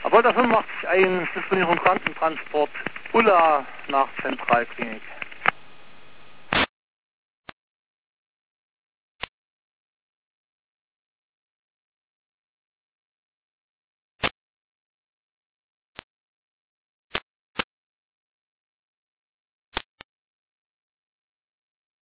Volta 85, ein Disponierung Krankentransport Ulla nach Zentralklinik.